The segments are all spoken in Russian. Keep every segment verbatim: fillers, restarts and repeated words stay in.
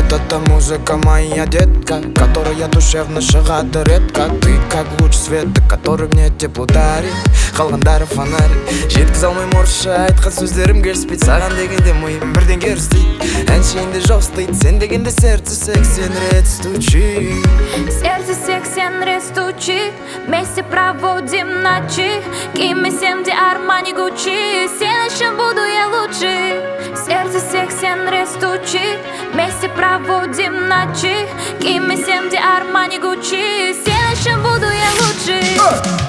Вот эта музыка моя детка, которая душевно шығады редко. Ты как луч света, который мне тепло дарит. Қалғандары фонарь, жеткізе алмай моршы. Айтқан сөздерім келіспейді, саған дегенде миым бірден керістейді. Әншейінде жоқстайды, сен дегенде сердце сексен рет стучит. Сердце сексен рет стучит, вместе проводим ночи. Кимми, Сенди, Армани, Гуччи, сен еще буду я лучше. Сердце сексен рет стучит, вместе проводим ночи. Кимми, Сенди, Армани, Гуччи, сен еще буду я лучше.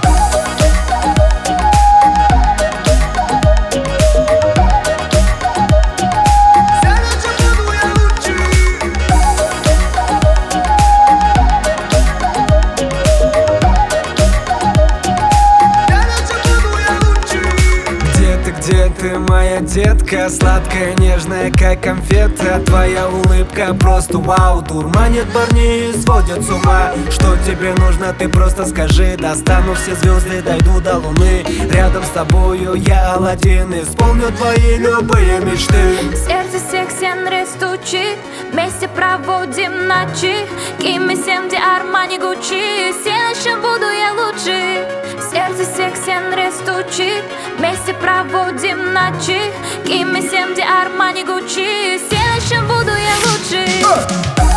Где ты, моя детка, сладкая, нежная, как конфета? Твоя улыбка просто вау, дурманит парней и сводит с ума. Что тебе нужно, ты просто скажи. Достану все звезды, дойду до луны. Рядом с тобою я Аладдин, исполню твои любые мечты. Сердце сексен рет стучит, вместе проводим ночи. Кимми, Сенди, Армани, Гуччи, сен еще буду я лучше. Сердце сексен рет стучит, вместе проводим ночи. Кимми, Сенди, Армани, Гуччи, сен еще буду я лучше.